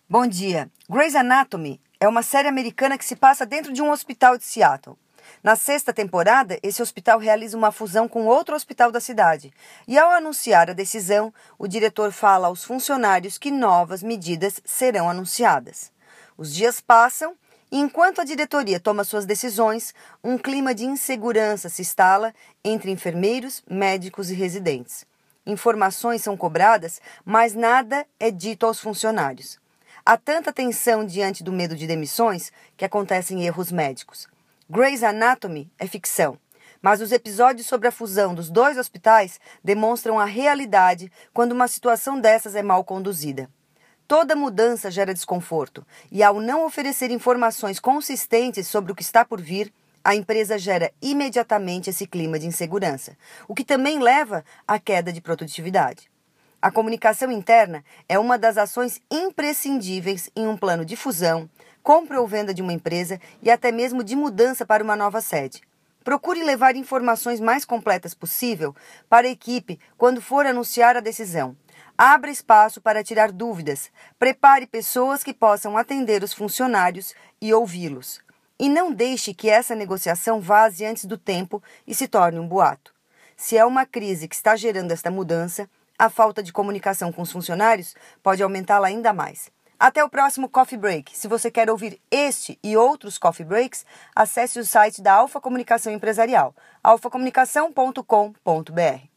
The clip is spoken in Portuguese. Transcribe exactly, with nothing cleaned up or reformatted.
Bom dia. Grey's Anatomy é uma série americana que se passa dentro de um hospital de Seattle. Na sexta temporada, esse hospital realiza uma fusão com outro hospital da cidade. E ao anunciar a decisão, o diretor fala aos funcionários que novas medidas serão anunciadas. Os dias passam e, enquanto a diretoria toma suas decisões, um clima de insegurança se instala entre enfermeiros, médicos e residentes. Informações são cobradas, mas nada é dito aos funcionários. Há tanta tensão diante do medo de demissões que acontecem erros médicos. Grey's Anatomy é ficção, mas os episódios sobre a fusão dos dois hospitais demonstram a realidade quando uma situação dessas é mal conduzida. Toda mudança gera desconforto e, ao não oferecer informações consistentes sobre o que está por vir, a empresa gera imediatamente esse clima de insegurança, o que também leva à queda de produtividade. A comunicação interna é uma das ações imprescindíveis em um plano de fusão, compra ou venda de uma empresa e até mesmo de mudança para uma nova sede. Procure levar informações mais completas possível para a equipe quando for anunciar a decisão. Abra espaço para tirar dúvidas. Prepare pessoas que possam atender os funcionários e ouvi-los. E não deixe que essa negociação vaze antes do tempo e se torne um boato. Se é uma crise que está gerando esta mudança, a falta de comunicação com os funcionários pode aumentá-la ainda mais. Até o próximo Coffee Break. Se você quer ouvir este e outros Coffee Breaks, acesse o site da Alfa Comunicação Empresarial, alfa comunicação ponto com ponto br.